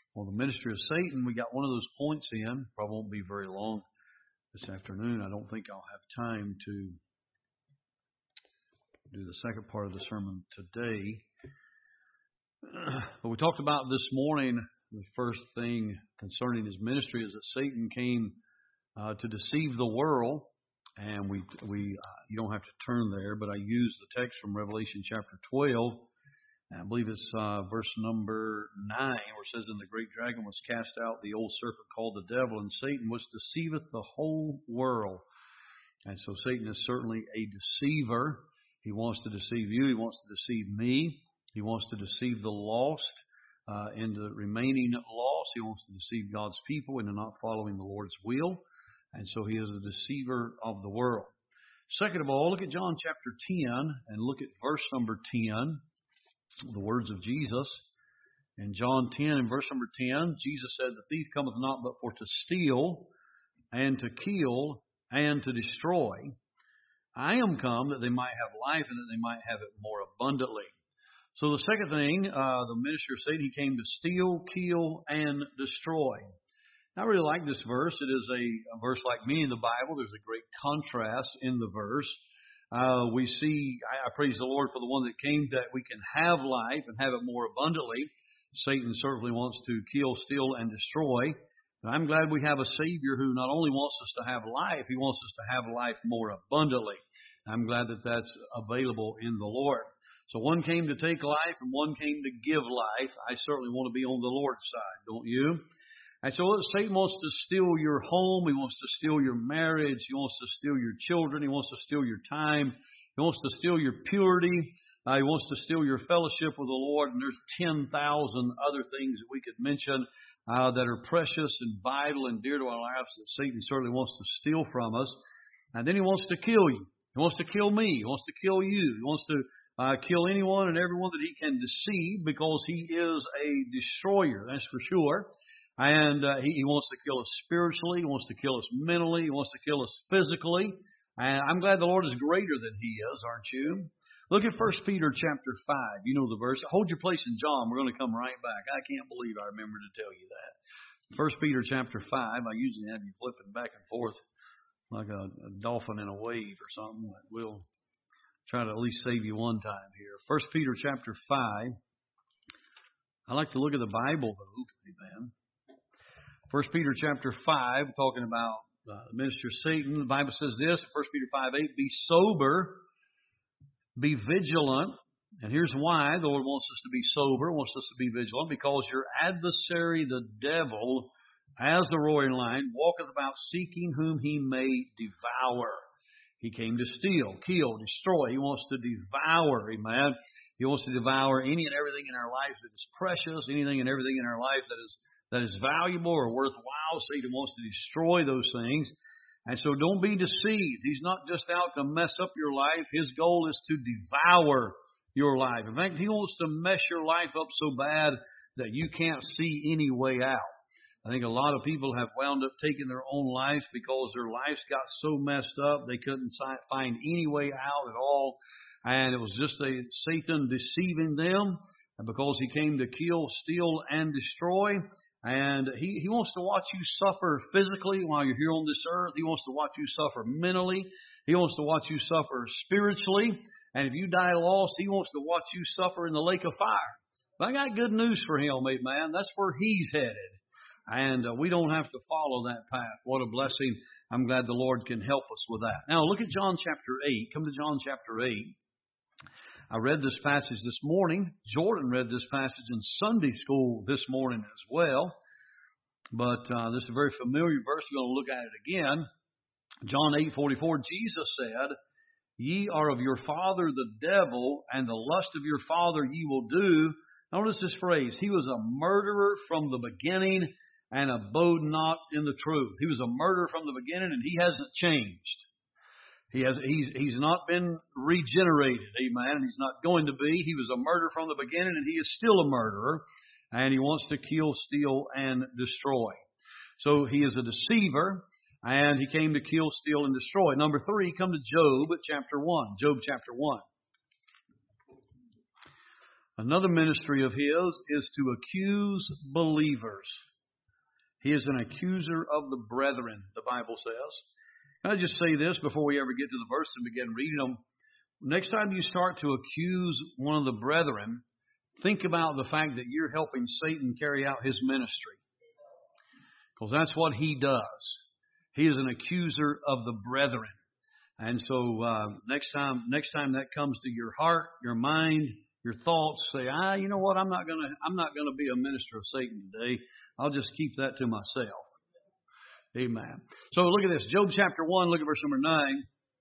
Well, the ministry of Satan, we got one of those points in. Probably won't be very long this afternoon. I don't think I'll have time to do the second part of the sermon today. But we talked about this morning, the first thing concerning his ministry is that Satan came to deceive the world. And we you don't have to turn there, but I use the text from Revelation chapter 12. I believe it's verse number 9, where it says, "And the great dragon was cast out, the old serpent called the devil, and Satan, which deceiveth the whole world." And so Satan is certainly a deceiver. He wants to deceive you. He wants to deceive me. He wants to deceive the lost into remaining lost. He wants to deceive God's people into not following the Lord's will. And so he is a deceiver of the world. Second of all, look at John chapter 10 and look at verse number 10. The words of Jesus. In John 10 and verse number 10, Jesus said, "The thief cometh not but for to steal and to kill and to destroy. I am come that they might have life and that they might have it more abundantly." So the second thing, the minister of Satan, he came to steal, kill, and destroy. I really like this verse. It is a verse like many in the Bible. There's a great contrast in the verse. We see, I praise the Lord for the one that came that we can have life and have it more abundantly. Satan certainly wants to kill, steal, and destroy. But I'm glad we have a Savior who not only wants us to have life, He wants us to have life more abundantly. I'm glad that that's available in the Lord. So one came to take life and one came to give life. I certainly want to be on the Lord's side, don't you? And so Satan wants to steal your home. He wants to steal your marriage. He wants to steal your children. He wants to steal your time. He wants to steal your purity. He wants to steal your fellowship with the Lord. And there's 10,000 other things that we could mention that are precious and vital and dear to our lives that Satan certainly wants to steal from us. And then he wants to kill you. He wants to kill me. He wants to kill you. He wants to kill anyone and everyone that he can deceive because he is a destroyer. That's for sure. And he wants to kill us spiritually. He wants to kill us mentally. He wants to kill us physically. And I'm glad the Lord is greater than He is, aren't you? Look at 1 Peter chapter 5. You know the verse. Hold your place in John. We're going to come right back. I can't believe I remember to tell you that. 1 Peter chapter 5. I usually have you flipping back and forth like a dolphin in a wave or something. We'll try to at least save you one time here. 1 Peter chapter 5. I like to look at the Bible, though. Amen. 1 Peter chapter 5, talking about the minister of Satan. The Bible says this, 1 Peter 5:8, "Be sober, be vigilant." And here's why the Lord wants us to be sober, wants us to be vigilant, because your adversary, the devil, as the roaring lion, walketh about seeking whom he may devour. He came to steal, kill, destroy. He wants to devour, amen. He wants to devour any and everything in our life that is precious, anything and everything in our life that is valuable or worthwhile. Satan wants to destroy those things. And so don't be deceived. He's not just out to mess up your life. His goal is to devour your life. In fact, he wants to mess your life up so bad that you can't see any way out. I think a lot of people have wound up taking their own lives because their lives got so messed up they couldn't find any way out at all. And it was just Satan deceiving them. And because he came to kill, steal, and destroy. And he wants to watch you suffer physically while you're here on this earth. He wants to watch you suffer mentally. He wants to watch you suffer spiritually. And if you die lost, he wants to watch you suffer in the lake of fire. But I got good news for him, man. That's where he's headed. And we don't have to follow that path. What a blessing. I'm glad the Lord can help us with that. Now look at John chapter 8. Come to John chapter 8. I read this passage this morning. Jordan read this passage in Sunday school this morning as well. But this is a very familiar verse. We're going to look at it again. John 8:44, Jesus said, "Ye are of your father the devil, and the lust of your father ye will do." Notice this phrase. He was a murderer from the beginning and abode not in the truth. He was a murderer from the beginning, and he hasn't changed. He's not been regenerated, amen. He's not going to be. He was a murderer from the beginning, and he is still a murderer, and he wants to kill, steal, and destroy. So he is a deceiver, and he came to kill, steal, and destroy. Number 3, come to Job chapter 1. Job chapter 1. Another ministry of his is to accuse believers. He is an accuser of the brethren, the Bible says. Can I just say this before we ever get to the verse and begin reading them? Next time you start to accuse one of the brethren, think about the fact that you're helping Satan carry out his ministry. Because that's what he does. He is an accuser of the brethren. And so next time that comes to your heart, your mind, your thoughts, say, you know what? I'm not gonna be a minister of Satan today. I'll just keep that to myself. Amen. So look at this. Job chapter 1, look at verse number 9.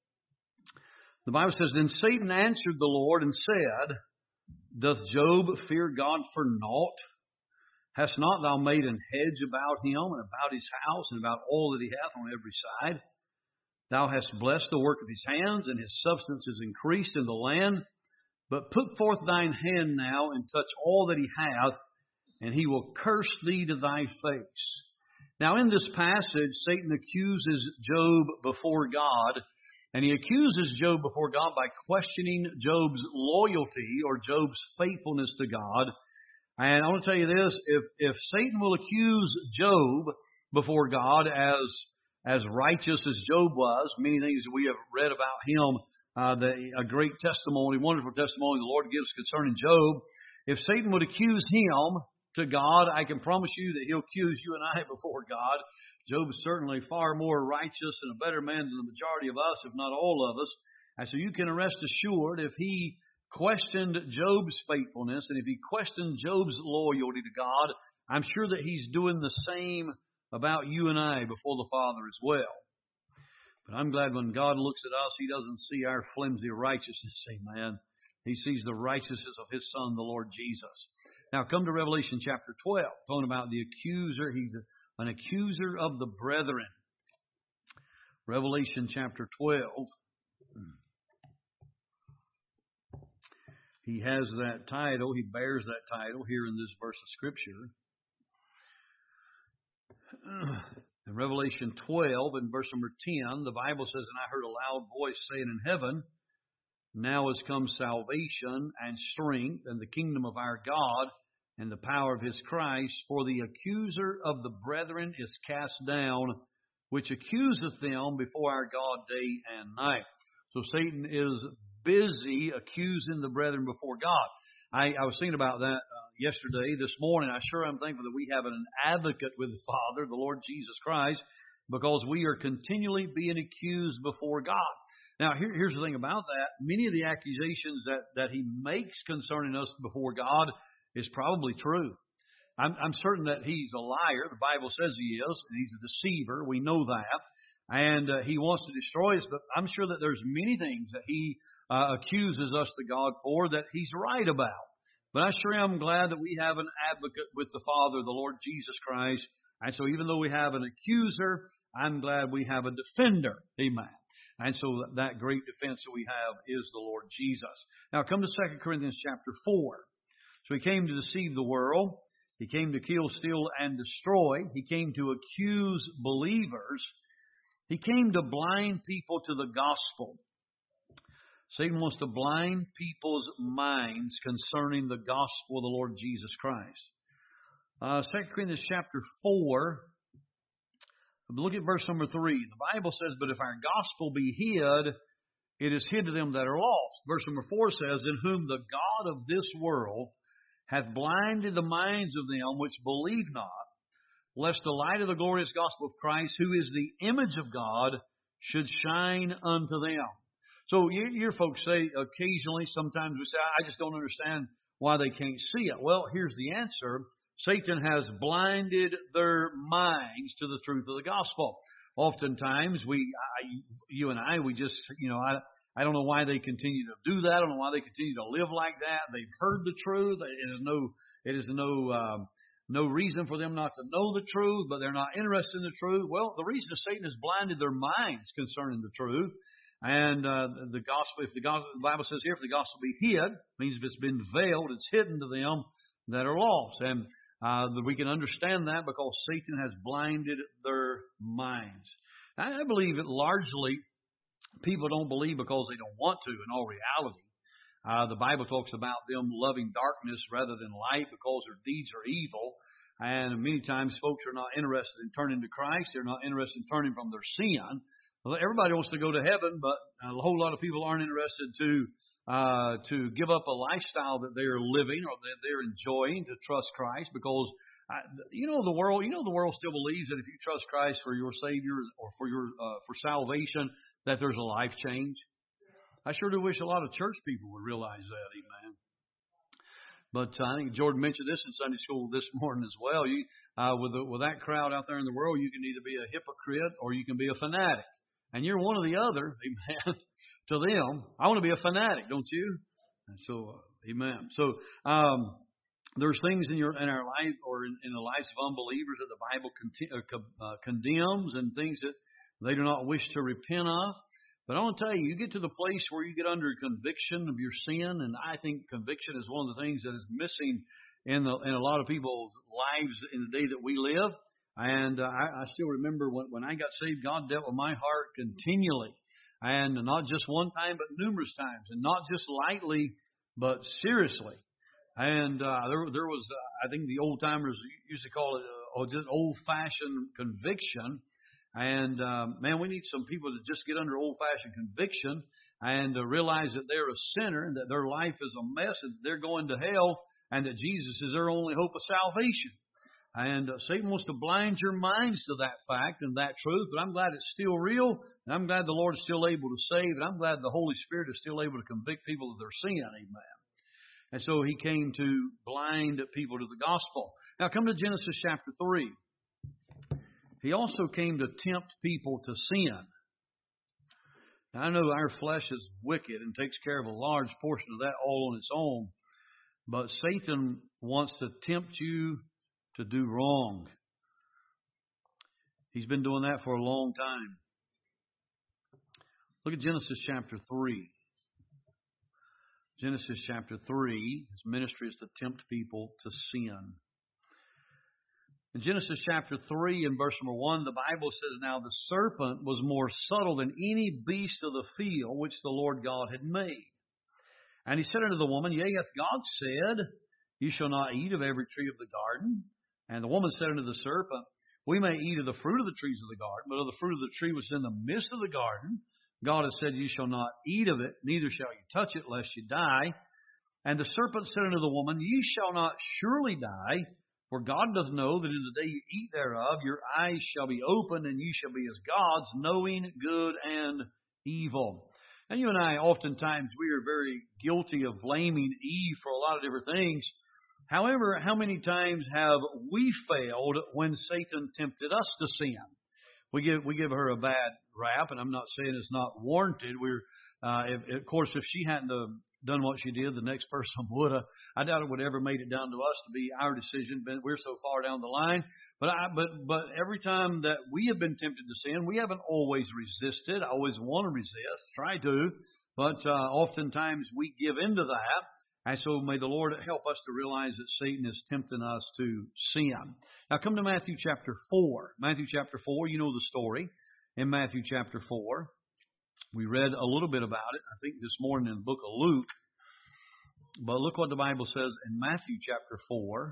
The Bible says, Then Satan answered the Lord and said, Doth Job fear God for naught? Hast not thou made an hedge about him and about his house and about all that he hath on every side? Thou hast blessed the work of his hands, and his substance is increased in the land. But put forth thine hand now and touch all that he hath, and he will curse thee to thy face. Now in this passage, Satan accuses Job before God, and he accuses Job before God by questioning Job's loyalty or Job's faithfulness to God. And I want to tell you this, if Satan will accuse Job before God as righteous as Job was, many things that we have read about him, a great testimony, wonderful testimony the Lord gives concerning Job. If Satan would accuse him to God, I can promise you that he'll accuse you and I before God. Job is certainly far more righteous and a better man than the majority of us, if not all of us. And so you can rest assured if he questioned Job's faithfulness and if he questioned Job's loyalty to God, I'm sure that he's doing the same about you and I before the Father as well. But I'm glad when God looks at us, He doesn't see our flimsy righteousness, amen. He sees the righteousness of His Son, the Lord Jesus. Now come to Revelation chapter 12, talking about the accuser. He's an accuser of the brethren. Revelation chapter 12. He has that title. He bears that title here in this verse of Scripture. In Revelation 12, in verse number 10, the Bible says, And I heard a loud voice saying in heaven, Now is come salvation and strength and the kingdom of our God and the power of His Christ, for the accuser of the brethren is cast down, which accuseth them before our God day and night. So Satan is busy accusing the brethren before God. I was thinking about that yesterday, this morning. I sure am thankful that we have an advocate with the Father, the Lord Jesus Christ, because we are continually being accused before God. Now, here's the thing about that. Many of the accusations that he makes concerning us before God is probably true. I'm certain that he's a liar. The Bible says he is, and he's a deceiver. We know that. And he wants to destroy us, but I'm sure that there's many things that he accuses us to God for that he's right about. But I sure am glad that we have an advocate with the Father, the Lord Jesus Christ. And so even though we have an accuser, I'm glad we have a defender. Amen. And so that great defense that we have is the Lord Jesus. Now come to 2 Corinthians chapter 4. So He came to deceive the world. He came to kill, steal, and destroy. He came to accuse believers. He came to blind people to the gospel. Satan wants to blind people's minds concerning the gospel of the Lord Jesus Christ. 2 Corinthians chapter 4, look at verse number 3. The Bible says, But if our gospel be hid, it is hid to them that are lost. Verse number 4 says, In whom the God of this world hath blinded the minds of them which believe not, lest the light of the glorious gospel of Christ, who is the image of God, should shine unto them. So you hear folks say occasionally, sometimes we say, I just don't understand why they can't see it. Well, here's the answer. Satan has blinded their minds to the truth of the gospel. Oftentimes, you and I, we just, I don't know why they continue to do that. I don't know why they continue to live like that. They've heard the truth. It is no reason for them not to know the truth, but they're not interested in the truth. Well, the reason is Satan has blinded their minds concerning the truth. And the gospel, the Bible says here, if the gospel be hid, means if it's been veiled, it's hidden to them that are lost. And we can understand that because Satan has blinded their minds. I believe that largely people don't believe because they don't want to, in all reality. The Bible talks about them loving darkness rather than light because their deeds are evil. And many times folks are not interested in turning to Christ. They're not interested in turning from their sin. Well, everybody wants to go to heaven, but a whole lot of people aren't interested to give up a lifestyle that they're living or that they're enjoying to trust Christ, because the world still believes that if you trust Christ for your Savior or for salvation, that there's a life change. I sure do wish a lot of church people would realize that, amen. But I think Jordan mentioned this in Sunday school this morning as well. With that crowd out there in the world, you can either be a hypocrite or you can be a fanatic. And you're one or the other, amen, to them. I want to be a fanatic, don't you? And so, amen. So, there's things in our life or in the lives of unbelievers that the Bible condemns, and things that they do not wish to repent of. But I want to tell you, you get to the place where you get under conviction of your sin, and I think conviction is one of the things that is missing in a lot of people's lives in the day that we live. And I still remember when I got saved, God dealt with my heart continually, and not just one time, but numerous times, and not just lightly, but seriously. And there was, I think the old timers used to call it just old-fashioned conviction. And man, we need some people to just get under old-fashioned conviction and realize that they're a sinner and that their life is a mess and they're going to hell, and that Jesus is their only hope of salvation. And Satan wants to blind your minds to that fact and that truth, but I'm glad it's still real, and I'm glad the Lord is still able to save, and I'm glad the Holy Spirit is still able to convict people of their sin, amen. And so He came to blind people to the gospel. Now come to Genesis chapter 3. He also came to tempt people to sin. Now, I know our flesh is wicked and takes care of a large portion of that all on its own, but Satan wants to tempt you to do wrong. He's been doing that for a long time. Look at Genesis chapter 3. Genesis chapter 3, his ministry is to tempt people to sin. In Genesis chapter 3 and verse number 1, the Bible says, "Now the serpent was more subtle than any beast of the field which the Lord God had made. And he said unto the woman, Yea, hath God said, You shall not eat of every tree of the garden? And the woman said unto the serpent, We may eat of the fruit of the trees of the garden, but of the fruit of the tree which is in the midst of the garden, God has said, You shall not eat of it, neither shall you touch it, lest you die. And the serpent said unto the woman, Ye shall not surely die, for God doth know that in the day you eat thereof, your eyes shall be opened, and you shall be as gods, knowing good and evil." And you and I, oftentimes, we are very guilty of blaming Eve for a lot of different things. However, how many times have we failed when Satan tempted us to sin? We give her a bad rap, and I'm not saying it's not warranted. Of course, if she hadn't done what she did, the next person would have. I doubt it would ever made it down to us to be our decision. But we're so far down the line. But every time that we have been tempted to sin, we haven't always resisted. I always want to resist, try to, but oftentimes we give into that. And so may the Lord help us to realize that Satan is tempting us to sin. Now come to Matthew chapter 4. Matthew chapter 4, you know the story. In Matthew chapter 4, we read a little bit about it, I think this morning in the book of Luke. But look what the Bible says in Matthew chapter 4.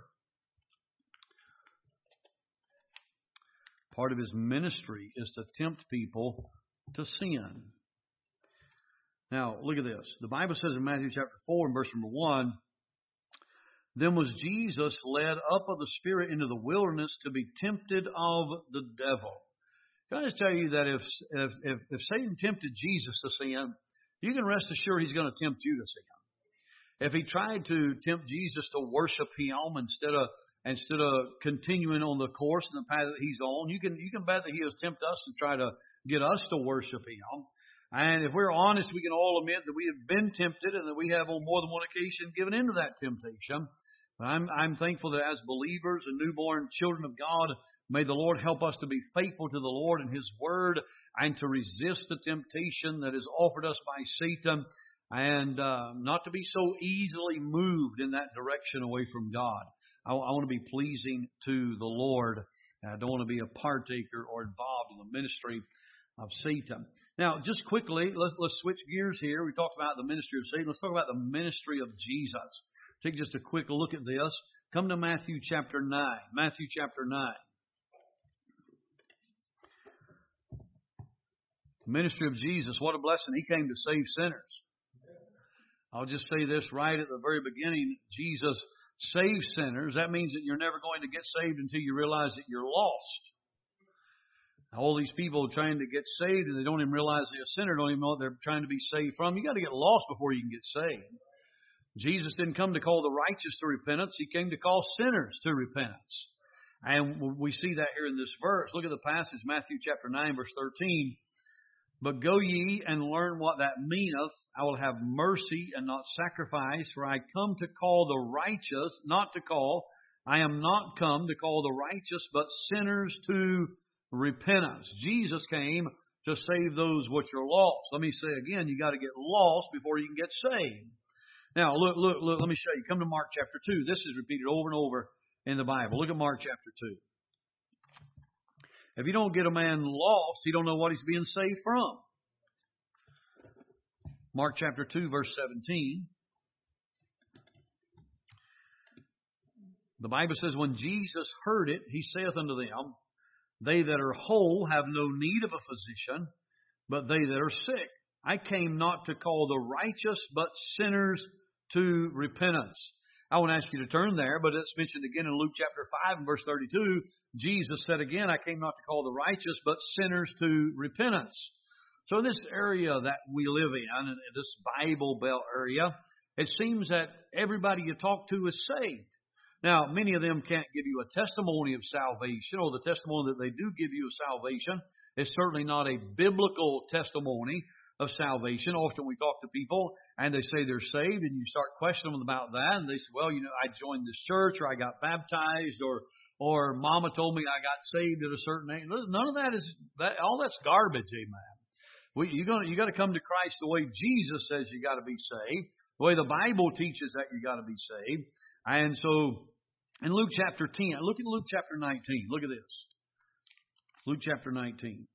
Part of his ministry is to tempt people to sin. Now, look at this. The Bible says in Matthew chapter 4 and verse number 1, "Then was Jesus led up of the Spirit into the wilderness to be tempted of the devil." Can I just tell you that if Satan tempted Jesus to sin, you can rest assured he's going to tempt you to sin. If he tried to tempt Jesus to worship him instead of continuing on the course and the path that he's on, you can bet that he will tempt us to try to get us to worship him. And if we're honest, we can all admit that we have been tempted and that we have on more than one occasion given into that temptation. But I'm thankful that as believers and newborn children of God, may the Lord help us to be faithful to the Lord and His Word and to resist the temptation that is offered us by Satan, and not to be so easily moved in that direction away from God. I want to be pleasing to the Lord. I don't want to be a partaker or involved in the ministry of Satan. Now, just quickly, let's switch gears here. We talked about the ministry of Satan. Let's talk about the ministry of Jesus. Take just a quick look at this. Come to Matthew chapter 9. Matthew chapter 9. The ministry of Jesus, what a blessing. He came to save sinners. I'll just say this right at the very beginning. Jesus saves sinners. That means that you're never going to get saved until you realize that you're lost. All these people trying to get saved and they don't even realize they're a sinner, don't even know what they're trying to be saved from. You got to get lost before you can get saved. Jesus didn't come to call the righteous to repentance. He came to call sinners to repentance. And we see that here in this verse. Look at the passage, Matthew chapter 9, verse 13. But go ye and learn what that meaneth. I will have mercy and not sacrifice, for I come to call the righteous, not to call. I am not come to call the righteous, but sinners to repentance. Jesus came to save those which are lost. Let me say again, you got to get lost before you can get saved. Now, look, let me show you. Come to Mark chapter 2. This is repeated over and over in the Bible. Look at Mark chapter 2. If you don't get a man lost, he don't know what he's being saved from. Mark chapter 2, verse 17. The Bible says, when Jesus heard it, he saith unto them, they that are whole have no need of a physician, but they that are sick. I came not to call the righteous, but sinners to repentance. I won't ask you to turn there, but it's mentioned again in Luke chapter 5 and verse 32. Jesus said again, I came not to call the righteous, but sinners to repentance. So in this area that we live in this Bible Belt area, it seems that everybody you talk to is saved. Now, many of them can't give you a testimony of salvation, or the testimony that they do give you of salvation is certainly not a biblical testimony of salvation. Often we talk to people and they say they're saved, and you start questioning them about that, and they say, well, I joined this church, or I got baptized, or mama told me I got saved at a certain age. None of that is all that's garbage, amen. You got to come to Christ the way Jesus says you got to be saved, the way the Bible teaches that you got to be saved. And so in Luke chapter 10, look at Luke chapter 19. Look at this. Luke chapter 19.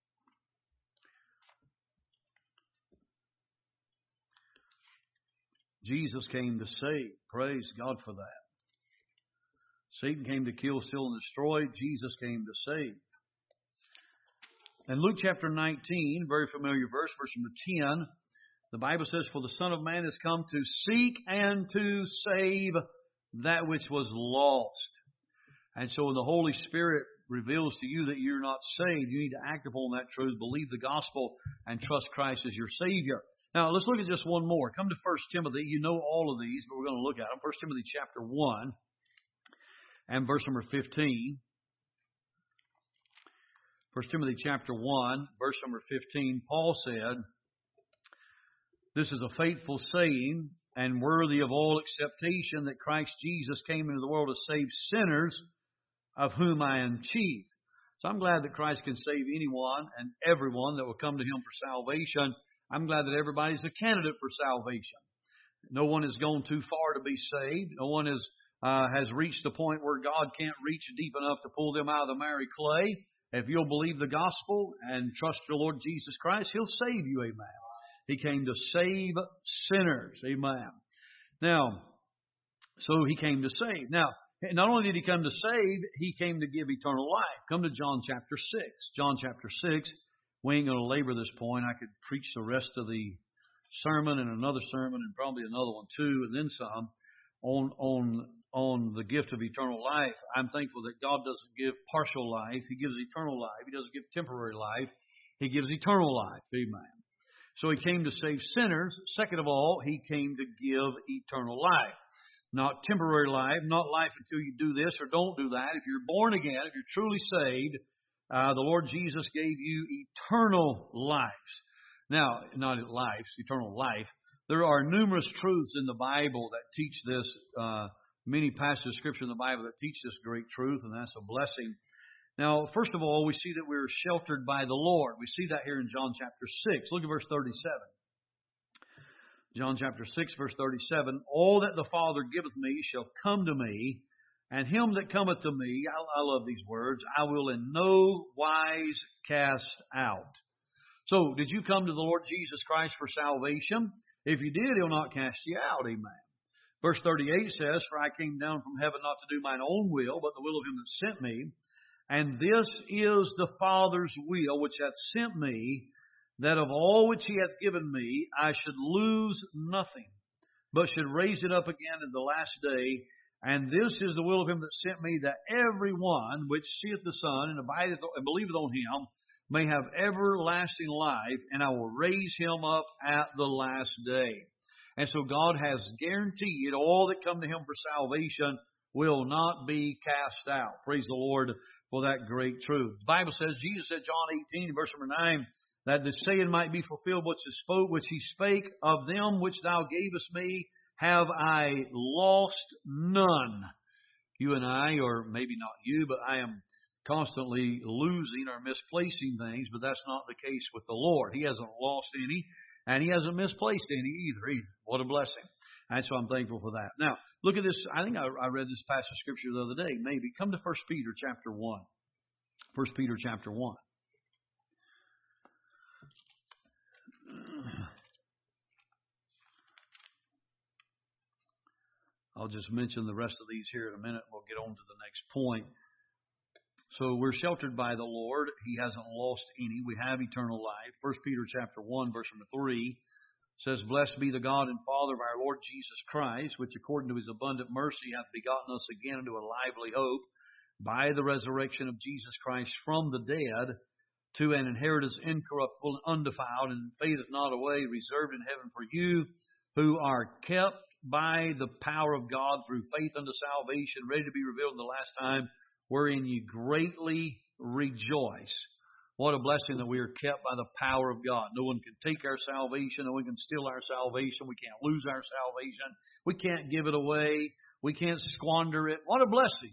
Jesus came to save. Praise God for that. Satan came to kill, steal, and destroy. Jesus came to save. In Luke chapter 19, very familiar verse number 10, the Bible says, for the Son of Man has come to seek and to save that which was lost. And so when the Holy Spirit reveals to you that you're not saved, you need to act upon that truth, believe the gospel, and trust Christ as your Savior. Now, let's look at just one more. Come to 1 Timothy. You know all of these, but we're going to look at them. 1 Timothy chapter 1 and verse number 15. 1 Timothy chapter 1, verse number 15, Paul said, this is a faithful saying and worthy of all acceptation that Christ Jesus came into the world to save sinners, of whom I am chief. So I'm glad that Christ can save anyone and everyone that will come to Him for salvation. I'm glad that everybody's a candidate for salvation. No one has gone too far to be saved. No one has reached the point where God can't reach deep enough to pull them out of the miry clay. If you'll believe the gospel and trust your Lord Jesus Christ, He'll save you, amen. He came to save sinners, amen. Now, so He came to save. Now, not only did He come to save, He came to give eternal life. Come to John chapter 6. John chapter 6. We ain't going to labor this point. I could preach the rest of the sermon and another sermon and probably another one too, and then some on the gift of eternal life. I'm thankful that God doesn't give partial life. He gives eternal life. He doesn't give temporary life. He gives eternal life. Amen. So He came to save sinners. Second of all, He came to give eternal life. Not temporary life, not life until you do this or don't do that. If you're born again, if you're truly saved, the Lord Jesus gave you eternal life. Now, not life, eternal life. There are numerous truths in the Bible that teach this, many passages of Scripture in the Bible that teach this great truth, and that's a blessing. Now, first of all, we see that we're sheltered by the Lord. We see that here in John chapter 6. Look at verse 37. John chapter 6, verse 37. All that the Father giveth me shall come to me, and him that cometh to me, I love these words, I will in no wise cast out. So, did you come to the Lord Jesus Christ for salvation? If you did, He'll not cast you out. Amen. Verse 38 says, For I came down from heaven not to do mine own will, but the will of Him that sent me. And this is the Father's will which hath sent me, that of all which He hath given me, I should lose nothing, but should raise it up again in the last day. And this is the will of Him that sent me, that every one which seeth the Son and abideth and believeth on Him may have everlasting life, and I will raise him up at the last day. And so God has guaranteed all that come to Him for salvation will not be cast out. Praise the Lord for that great truth. The Bible says, Jesus said, John 18, verse number 9, that the saying might be fulfilled which He spake, of them which Thou gavest me have I lost none. You and I, or maybe not you, but I am constantly losing or misplacing things, but that's not the case with the Lord. He hasn't lost any, and He hasn't misplaced any either. What a blessing. And so I'm thankful for that. Now, look at this. I think I read this passage of Scripture the other day. Maybe. Come to 1 Peter chapter 1. 1 Peter chapter 1. I'll just mention the rest of these here in a minute. We'll get on to the next point. So we're sheltered by the Lord. He hasn't lost any. We have eternal life. 1 Peter chapter 1, verse number 3 says, Blessed be the God and Father of our Lord Jesus Christ, which according to His abundant mercy hath begotten us again into a lively hope by the resurrection of Jesus Christ from the dead, to an inheritance incorruptible and undefiled, and fadeth not away, reserved in heaven for you, who are kept by the power of God through faith unto salvation, ready to be revealed in the last time, wherein ye greatly rejoice. What a blessing that we are kept by the power of God. No one can take our salvation. No one can steal our salvation. We can't lose our salvation. We can't give it away. We can't squander it. What a blessing.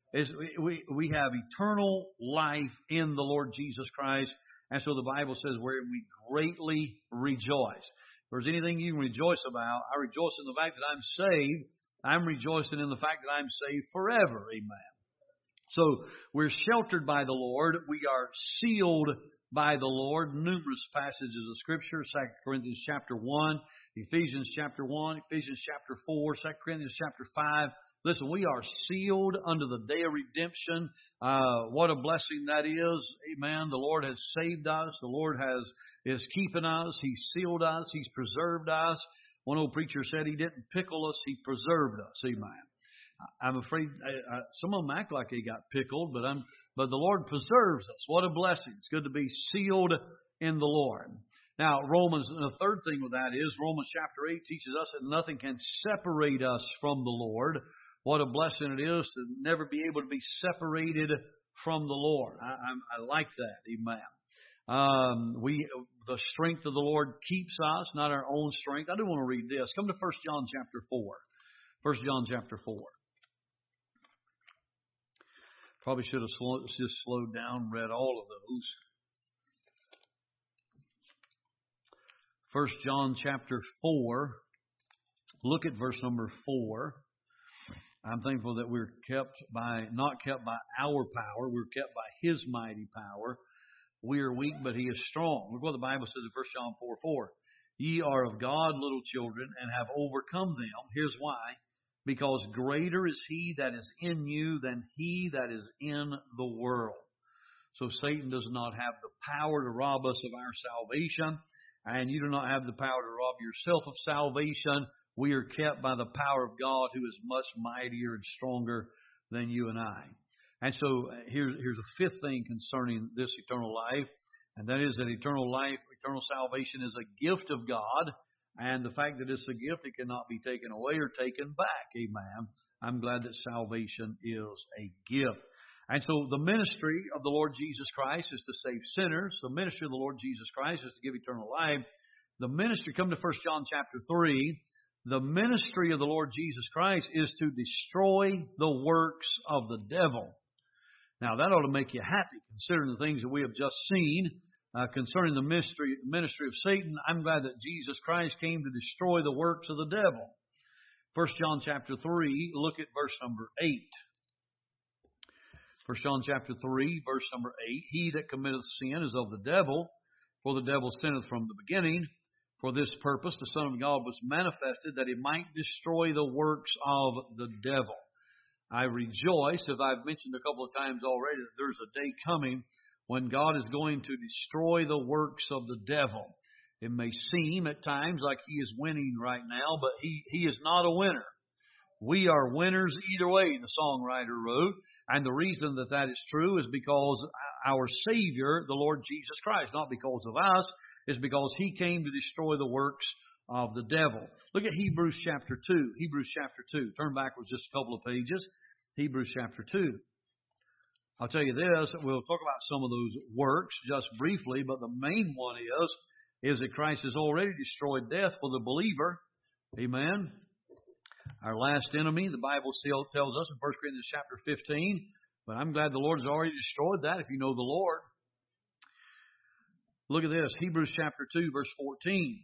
We have eternal life in the Lord Jesus Christ. And so the Bible says, wherein we greatly rejoice. If there's anything you can rejoice about, I rejoice in the fact that I'm saved. I'm rejoicing in the fact that I'm saved forever. Amen. So we're sheltered by the Lord. We are sealed by the Lord. Numerous passages of Scripture. 2 Corinthians chapter 1, Ephesians chapter 1, Ephesians chapter 4, 2 Corinthians chapter 5. Listen, we are sealed under the day of redemption. What a blessing that is. Amen. The Lord has saved us. The Lord is keeping us. He's sealed us. He's preserved us. One old preacher said He didn't pickle us. He preserved us. Amen. I'm afraid some of them act like they got pickled, but the Lord preserves us. What a blessing. It's good to be sealed in the Lord. Now, the third thing with that is Romans chapter 8 teaches us that nothing can separate us from the Lord. What a blessing it is to never be able to be separated from the Lord. I like that. Amen. The strength of the Lord keeps us, not our own strength. I do want to read this. Come to 1 John chapter 4. 1 John chapter 4. Probably should have just slowed down and read all of those. 1 John chapter 4. Look at verse number 4. I'm thankful that we're not kept by our power. We're kept by His mighty power. We are weak, but He is strong. Look what the Bible says in 1 John 4:4. Ye are of God, little children, and have overcome them. Here's why. Because greater is He that is in you than he that is in the world. So Satan does not have the power to rob us of our salvation, and you do not have the power to rob yourself of salvation. We are kept by the power of God, who is much mightier and stronger than you and I. And so here's a fifth thing concerning this eternal life, and that is that eternal life, eternal salvation is a gift of God. And the fact that it's a gift, it cannot be taken away or taken back. Amen. I'm glad that salvation is a gift. And so the ministry of the Lord Jesus Christ is to save sinners. The ministry of the Lord Jesus Christ is to give eternal life. The ministry, come to 1 John chapter 3, the ministry of the Lord Jesus Christ is to destroy the works of the devil. Now that ought to make you happy, considering the things that we have just seen. Concerning the ministry of Satan, I'm glad that Jesus Christ came to destroy the works of the devil. 1 John chapter 3, look at verse number 8. 1 John chapter 3, verse number 8. He that committeth sin is of the devil, For the devil sinneth from the beginning. For this purpose the Son of God was manifested, that He might destroy the works of the devil. I rejoice, as I've mentioned a couple of times already, that there's a day coming when God is going to destroy the works of the devil. It may seem at times like He is winning right now, but He is not a winner. We are winners either way, the songwriter wrote. And the reason that that is true is because our Savior, the Lord Jesus Christ, not because of us, is because He came to destroy the works of the devil. Look at Hebrews chapter 2. Hebrews chapter 2. Turn backwards just a couple of pages. Hebrews chapter 2. I'll tell you this, we'll talk about some of those works just briefly, but the main one is that Christ has already destroyed death for the believer. Amen. Our last enemy, the Bible still tells us in 1 Corinthians chapter 15, but I'm glad the Lord has already destroyed that if you know the Lord. Look at this, Hebrews chapter 2, verse 14.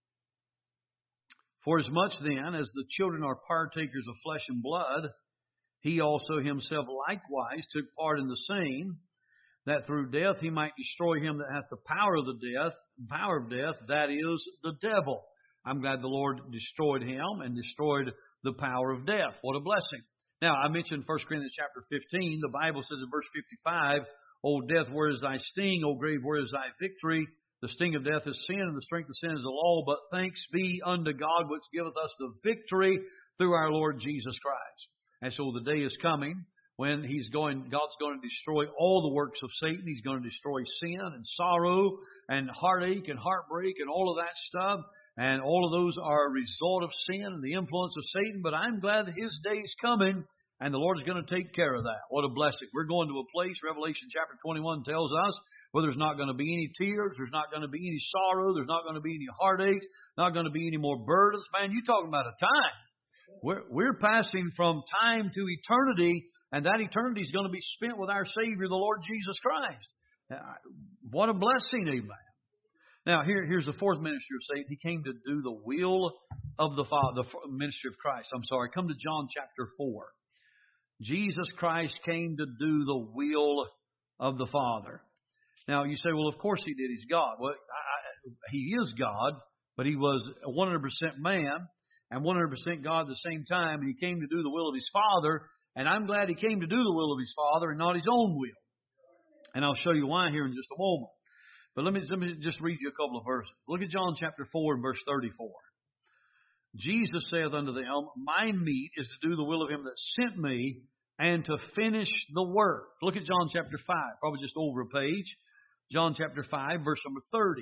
For as much then as the children are partakers of flesh and blood, He also Himself likewise took part in the same, that through death He might destroy him that hath the power of death, that is, the devil. I'm glad the Lord destroyed him and destroyed the power of death. What a blessing. Now, I mentioned 1 Corinthians chapter 15. The Bible says in verse 55, O death, where is thy sting? O grave, where is thy victory? The sting of death is sin, and the strength of sin is the law. But thanks be unto God, which giveth us the victory through our Lord Jesus Christ. And so the day is coming when God's going to destroy all the works of Satan. He's going to destroy sin and sorrow and heartache and heartbreak and all of that stuff. And all of those are a result of sin and the influence of Satan. But I'm glad that His day is coming and the Lord is going to take care of that. What a blessing. We're going to a place, Revelation chapter 21 tells us, where there's not going to be any tears, there's not going to be any sorrow, there's not going to be any heartache, not going to be any more burdens. Man, you're talking about a time. We're passing from time to eternity, and that eternity is going to be spent with our Savior, the Lord Jesus Christ. What a blessing, amen. Now, here's the fourth ministry of Satan. He came to do the will of the Father, the ministry of Christ. Come to John chapter 4. Jesus Christ came to do the will of the Father. Now, you say, well, of course He did. He's God. Well, He is God, but He was 100% man and 100% God at the same time. And He came to do the will of His Father. And I'm glad He came to do the will of His Father and not His own will. And I'll show you why here in just a moment. But let me just read you a couple of verses. Look at John chapter 4 and verse 34. Jesus saith unto them, My meat is to do the will of Him that sent me and to finish the work. Look at John chapter 5, probably just over a page. John chapter 5, verse number 30.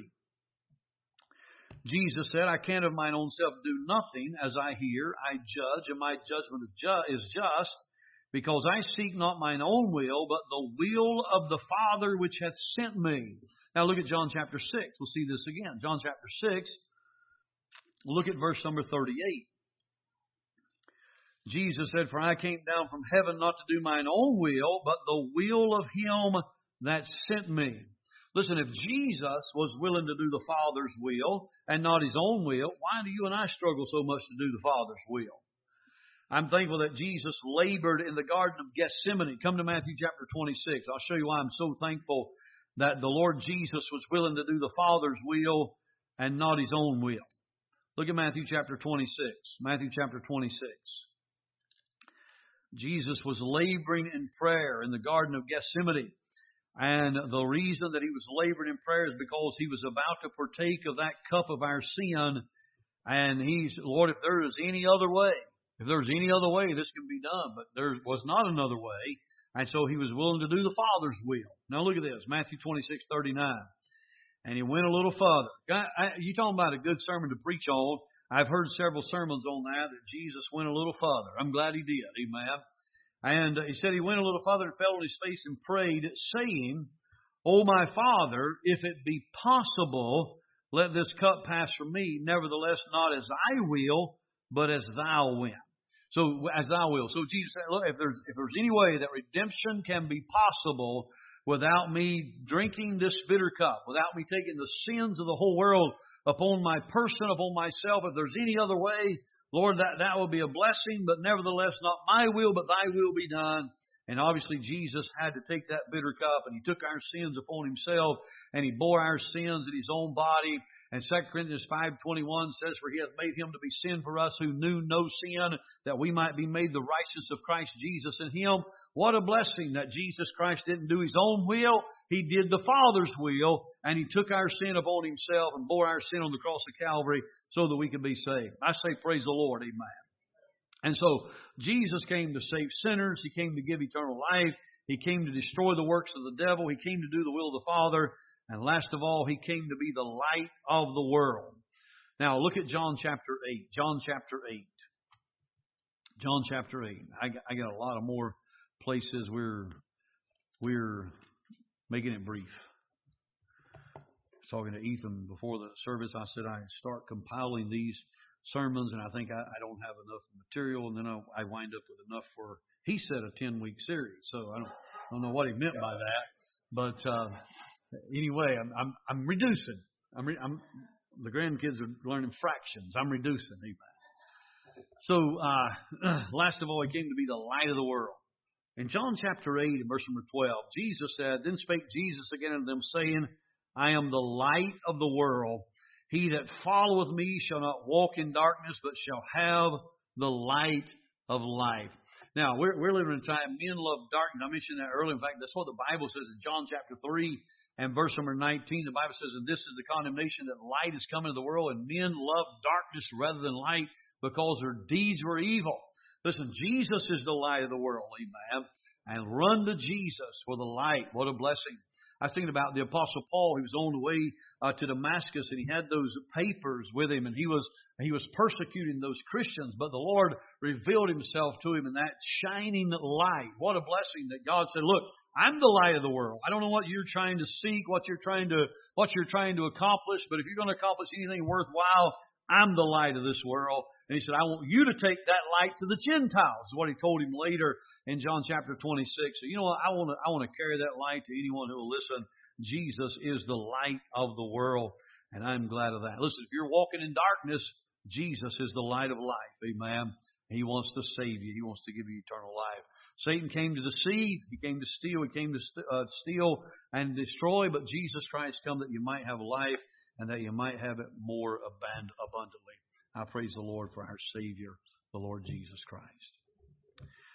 Jesus said, I can of mine own self do nothing. As I hear, I judge, and my judgment is just, because I seek not mine own will, but the will of the Father which hath sent me. Now look at John chapter 6. We'll see this again. John chapter 6. Look at verse number 38. Jesus said, For I came down from heaven not to do mine own will, but the will of Him that sent me. Listen, if Jesus was willing to do the Father's will and not His own will, why do you and I struggle so much to do the Father's will? I'm thankful that Jesus labored in the Garden of Gethsemane. Come to Matthew chapter 26. I'll show you why I'm so thankful that the Lord Jesus was willing to do the Father's will and not His own will. Look at Matthew chapter 26. Matthew chapter 26. Jesus was laboring in prayer in the Garden of Gethsemane. And the reason that He was laboring in prayer is because He was about to partake of that cup of our sin. And He's, Lord, if there is any other way, this can be done. But there was not another way. And so He was willing to do the Father's will. Now look at this, Matthew 26:39. And He went a little further. You talking about a good sermon to preach on. I've heard several sermons on that Jesus went a little further. I'm glad He did. Amen. And He said He went a little further and fell on His face and prayed, saying, O my Father, if it be possible, let this cup pass from me. Nevertheless, not as I will, but as Thou wilt. So, as Thou wilt. So Jesus said, look, if there's any way that redemption can be possible without me drinking this bitter cup, without me taking the sins of the whole world upon my person, upon myself, if there's any other way, Lord, that will be a blessing, but nevertheless, not my will, but Thy will be done. And obviously Jesus had to take that bitter cup, and He took our sins upon Himself, and He bore our sins in His own body. And 2 Corinthians 5:21 says, "For He hath made Him to be sin for us who knew no sin, that we might be made the righteousness of Christ Jesus in Him." What a blessing that Jesus Christ didn't do His own will. He did the Father's will, and He took our sin upon Himself and bore our sin on the cross of Calvary so that we could be saved. I say praise the Lord. Amen. And so Jesus came to save sinners. He came to give eternal life. He came to destroy the works of the devil. He came to do the will of the Father. And last of all, He came to be the light of the world. Now look at John chapter 8. John chapter 8. John chapter 8. I got a lot of more places we're making it brief. I was talking to Ethan before the service. I said I start compiling these sermons, and I think I don't have enough material, and then I wind up with enough for, he said, a 10-week series. So I don't know what he meant by that, but anyway, I'm reducing. The grandkids are learning fractions. I'm reducing. Amen. So last of all, He came to be the light of the world. In John chapter 8, in verse number 12, Jesus said, "Then spake Jesus again unto them, saying, I am the light of the world. He that followeth me shall not walk in darkness, but shall have the light of life." Now, we're living in a time men love darkness. I mentioned that earlier. In fact, that's what the Bible says in John chapter 3 and verse number 19. The Bible says, "And this is the condemnation, that light is come into the world, and men love darkness rather than light, because their deeds were evil." Listen, Jesus is the light of the world. Amen. And run to Jesus for the light. What a blessing. I was thinking about the Apostle Paul. He was on the way to Damascus, and he had those papers with him, and he was persecuting those Christians. But the Lord revealed Himself to him in that shining light. What a blessing that God said, "Look, I'm the light of the world. I don't know what you're trying to seek, what you're trying to accomplish, but if you're going to accomplish anything worthwhile, I'm the light of this world." And He said, "I want you to take that light to the Gentiles," is what He told him later in John chapter 26. So you know what? I want to carry that light to anyone who will listen. Jesus is the light of the world, and I'm glad of that. Listen, if you're walking in darkness, Jesus is the light of life. Amen. He wants to save you. He wants to give you eternal life. Satan came to deceive. He came to steal. He came to steal and destroy. But Jesus Christ came that you might have life, and that you might have it more abundantly. I praise the Lord for our Savior, the Lord Jesus Christ.